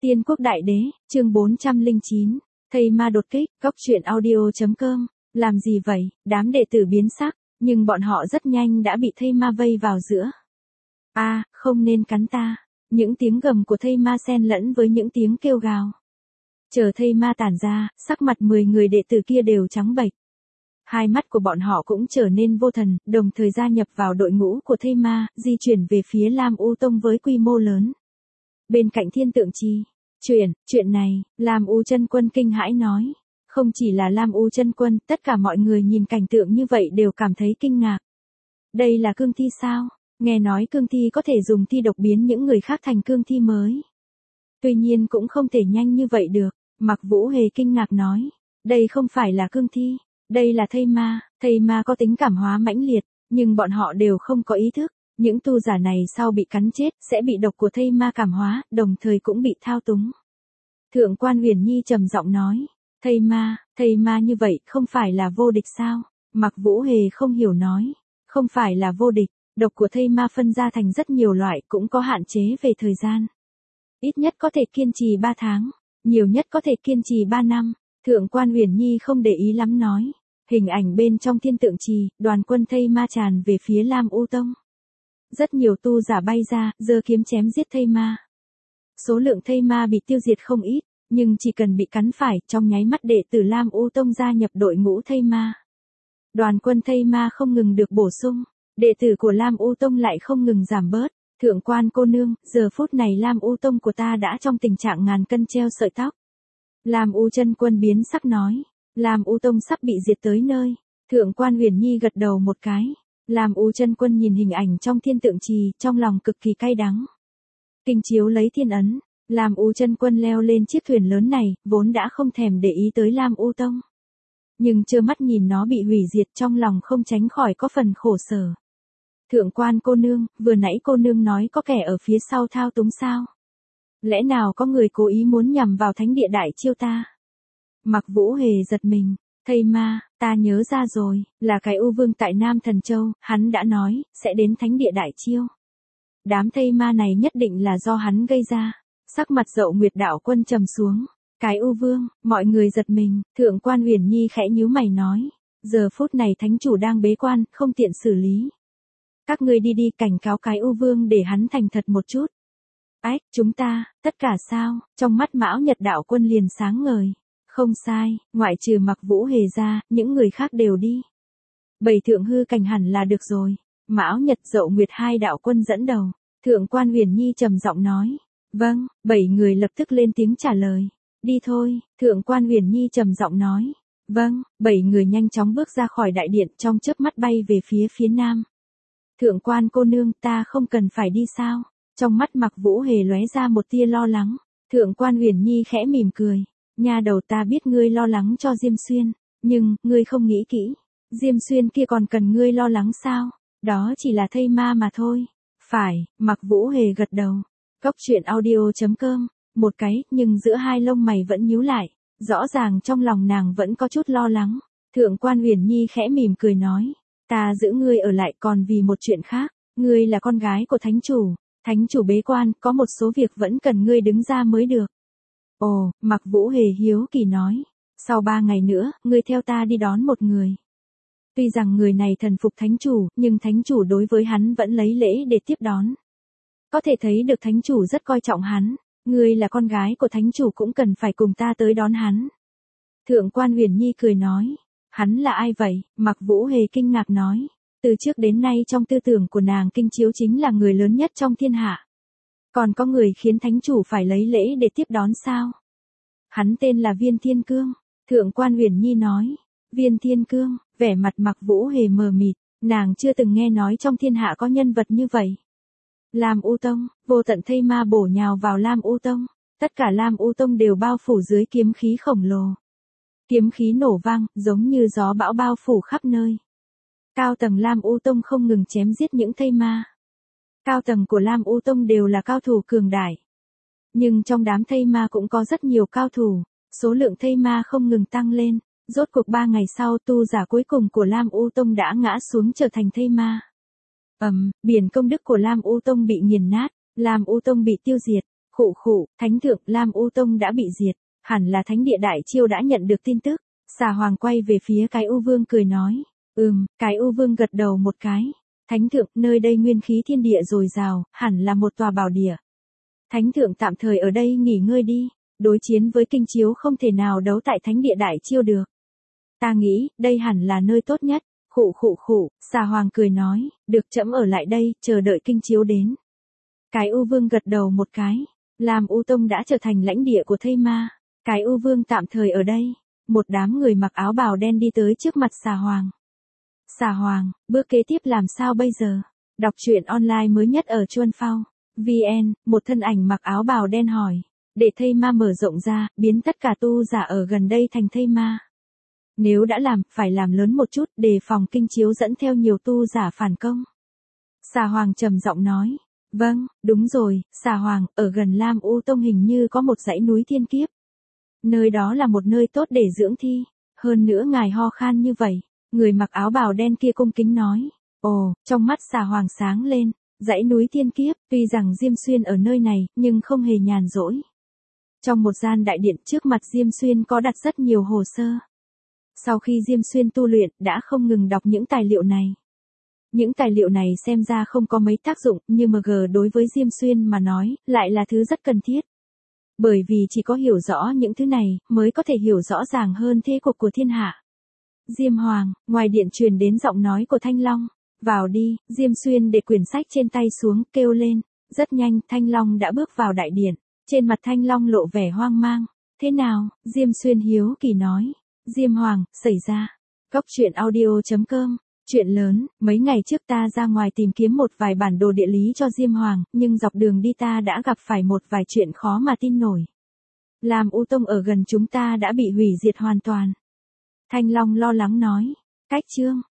Tiên quốc đại đế, chương 409, thây ma đột kích, góc truyện audio.com, làm gì vậy, đám đệ tử biến sắc, nhưng bọn họ rất nhanh đã bị thây ma vây vào giữa. Không nên cắn ta, những tiếng gầm của thây ma xen lẫn với những tiếng kêu gào. Chờ thây ma tản ra, sắc mặt 10 người đệ tử kia đều trắng bệch. Hai mắt của bọn họ cũng trở nên vô thần, đồng thời gia nhập vào đội ngũ của thây ma, di chuyển về phía Lam U Tông với quy mô lớn. Bên cạnh Thiên Tượng Trì, chuyện này, Lam U Chân Quân kinh hãi nói. Không chỉ là Lam U Chân Quân, tất cả mọi người nhìn cảnh tượng như vậy đều cảm thấy kinh ngạc. Đây là cương thi sao? Nghe nói cương thi có thể dùng thi độc biến những người khác thành cương thi mới. Tuy nhiên cũng không thể nhanh như vậy được, Mạc Vũ Hề kinh ngạc nói. Đây không phải là cương thi, đây là thây ma có tính cảm hóa mãnh liệt, nhưng bọn họ đều không có ý thức. Những tu giả này sau bị cắn chết, sẽ bị độc của thây ma cảm hóa, đồng thời cũng bị thao túng. Thượng quan Huyền Nhi trầm giọng nói, thây ma như vậy không phải là vô địch sao? Mạc Vũ Hề không hiểu nói, không phải là vô địch, độc của thây ma phân ra thành rất nhiều loại, cũng có hạn chế về thời gian. Ít nhất có thể kiên trì 3 tháng, nhiều nhất có thể kiên trì 3 năm. Thượng quan Huyền Nhi không để ý lắm nói, hình ảnh bên trong Thiên Tượng Trì, đoàn quân thây ma tràn về phía Lam U Tông. Rất nhiều tu giả bay ra, giơ kiếm chém giết thây ma. Số lượng thây ma bị tiêu diệt không ít, nhưng chỉ cần bị cắn phải, trong nháy mắt đệ tử Lam U Tông gia nhập đội ngũ thây ma. Đoàn quân thây ma không ngừng được bổ sung, đệ tử của Lam U Tông lại không ngừng giảm bớt. Thượng quan cô nương, giờ phút này Lam U Tông của ta đã trong tình trạng ngàn cân treo sợi tóc. Lam U Chân Quân biến sắc nói, Lam U Tông sắp bị diệt tới nơi. Thượng quan Huyền Nhi gật đầu một cái. Lam U Chân Quân nhìn hình ảnh trong Thiên Tượng Trì, trong lòng cực kỳ cay đắng. Kinh chiếu lấy thiên ấn, Lam U Chân Quân leo lên chiếc thuyền lớn này, vốn đã không thèm để ý tới Lam U Tông. Nhưng trơ mắt nhìn nó bị hủy diệt, trong lòng không tránh khỏi có phần khổ sở. Thượng quan cô nương, vừa nãy cô nương nói có kẻ ở phía sau thao túng sao? Lẽ nào có người cố ý muốn nhằm vào thánh địa Đại Chiêu ta? Mạc Vũ Hề giật mình, thây ma, ta nhớ ra rồi, là cái U Vương tại Nam Thần Châu, hắn đã nói, sẽ đến thánh địa Đại Chiêu. Đám thây ma này nhất định là do hắn gây ra. Sắc mặt Dậu Nguyệt Đạo Quân trầm xuống. Cái U Vương, mọi người giật mình, Thượng quan Huyền Nhi khẽ nhíu mày nói. Giờ phút này thánh chủ đang bế quan, không tiện xử lý. Các ngươi đi cảnh cáo cái U Vương để hắn thành thật một chút. Chúng ta, tất cả sao? Trong mắt Mão Nhật Đạo Quân liền sáng ngời. Không sai, ngoại trừ Mạc Vũ Hề ra, những người khác đều đi. 7 thượng hư cảnh hẳn là được rồi. Mão Nhật Dậu Nguyệt hai đạo quân dẫn đầu. Thượng quan Huyền Nhi trầm giọng nói. Vâng, 7 người lập tức lên tiếng trả lời. Đi thôi, Thượng quan Huyền Nhi trầm giọng nói. Vâng, 7 người nhanh chóng bước ra khỏi đại điện, trong chớp mắt bay về phía nam. Thượng quan cô nương, ta không cần phải đi sao? Trong mắt Mạc Vũ Hề lóe ra một tia lo lắng. Thượng quan Huyền Nhi khẽ mỉm cười. Nha đầu, ta biết ngươi lo lắng cho Diêm Xuyên, nhưng, ngươi không nghĩ kỹ. Diêm Xuyên kia còn cần ngươi lo lắng sao? Đó chỉ là thây ma mà thôi. Phải, Mạc Vũ Hề gật đầu. Góc truyện audio.com, một cái, nhưng giữa hai lông mày vẫn nhíu lại. Rõ ràng trong lòng nàng vẫn có chút lo lắng. Thượng quan Huyền Nhi khẽ mỉm cười nói. Ta giữ ngươi ở lại còn vì một chuyện khác. Ngươi là con gái của thánh chủ. Thánh chủ bế quan, có một số việc vẫn cần ngươi đứng ra mới được. Ồ, Mạc Vũ Hề hiếu kỳ nói. Sau 3 ngày nữa, ngươi theo ta đi đón một người. Tuy rằng người này thần phục thánh chủ, nhưng thánh chủ đối với hắn vẫn lấy lễ để tiếp đón. Có thể thấy được thánh chủ rất coi trọng hắn. Ngươi là con gái của thánh chủ cũng cần phải cùng ta tới đón hắn. Thượng quan Huyền Nhi cười nói. Hắn là ai vậy? Mạc Vũ Hề kinh ngạc nói. Từ trước đến nay trong tư tưởng của nàng Kinh Chiếu chính là người lớn nhất trong thiên hạ. Còn có người khiến thánh chủ phải lấy lễ để tiếp đón sao? Hắn tên là Viên Thiên Cương. Thượng quan Huyền Nhi nói. Viên Thiên Cương, vẻ mặt Mạc Vũ Hề mờ mịt, nàng chưa từng nghe nói trong thiên hạ có nhân vật như vậy. Lam U Tông, vô tận thây ma bổ nhào vào Lam U Tông. Tất cả Lam U Tông đều bao phủ dưới kiếm khí khổng lồ. Kiếm khí nổ vang, giống như gió bão bao phủ khắp nơi. Cao tầng Lam U Tông không ngừng chém giết những thây ma. Cao tầng của Lam U Tông đều là cao thủ cường đại. Nhưng trong đám thây ma cũng có rất nhiều cao thủ, số lượng thây ma không ngừng tăng lên. Rốt cuộc 3 ngày sau, tu giả cuối cùng của Lam U Tông đã ngã xuống trở thành thây ma. Biển công đức của Lam U Tông bị nghiền nát, Lam U Tông bị tiêu diệt. Khụ khụ, thánh thượng Lam U Tông đã bị diệt, hẳn là thánh địa Đại Chiêu đã nhận được tin tức. Xà Hoàng quay về phía cái U Vương cười nói, cái U Vương gật đầu một cái. Thánh thượng, nơi đây nguyên khí thiên địa dồi dào, hẳn là một tòa bảo địa. Thánh thượng tạm thời ở đây nghỉ ngơi đi, đối chiến với Kinh Chiếu không thể nào đấu tại thánh địa Đại Chiêu được. Ta nghĩ, đây hẳn là nơi tốt nhất. Khụ khụ khụ, Xà Hoàng cười nói, được trẫm ở lại đây, chờ đợi Kinh Chiếu đến. Cái U Vương gật đầu một cái, Lam U Tông đã trở thành lãnh địa của thây ma. Cái U Vương tạm thời ở đây. Một đám người mặc áo bào đen đi tới trước mặt Xà Hoàng. Xà Hoàng, bước kế tiếp làm sao bây giờ? Đọc truyện online mới nhất ở Chuân Phao. VN, một thân ảnh mặc áo bào đen hỏi. Để thây ma mở rộng ra, biến tất cả tu giả ở gần đây thành thây ma. Nếu đã làm, phải làm lớn một chút, đề phòng Kinh Chiếu dẫn theo nhiều tu giả phản công. Xà Hoàng trầm giọng nói. Vâng, đúng rồi, Xà Hoàng, ở gần Lam U Tông hình như có một dãy núi thiên kiếp. Nơi đó là một nơi tốt để dưỡng thi. Hơn nữa ngài ho khan như vậy. Người mặc áo bào đen kia cung kính nói. Ồ, trong mắt Xà Hoàng sáng lên. Dãy núi thiên kiếp, tuy rằng Diêm Xuyên ở nơi này, nhưng không hề nhàn rỗi. Trong một gian đại điện trước mặt Diêm Xuyên có đặt rất nhiều hồ sơ. Sau khi Diêm Xuyên tu luyện, đã không ngừng đọc những tài liệu này. Những tài liệu này xem ra không có mấy tác dụng, nhưng mà đối với Diêm Xuyên mà nói, lại là thứ rất cần thiết. Bởi vì chỉ có hiểu rõ những thứ này, mới có thể hiểu rõ ràng hơn thế cục của thiên hạ. Diêm Hoàng, ngoài điện truyền đến giọng nói của Thanh Long. Vào đi, Diêm Xuyên để quyển sách trên tay xuống, kêu lên. Rất nhanh, Thanh Long đã bước vào đại điện. Trên mặt Thanh Long lộ vẻ hoang mang. Thế nào? Diêm Xuyên hiếu kỳ nói. Diêm Hoàng, xảy ra. Góc truyện audio.com. Chuyện lớn, mấy ngày trước ta ra ngoài tìm kiếm một vài bản đồ địa lý cho Diêm Hoàng, nhưng dọc đường đi ta đã gặp phải một vài chuyện khó mà tin nổi. Lam U Tông ở gần chúng ta đã bị hủy diệt hoàn toàn. Thanh Long lo lắng nói. Cách chương.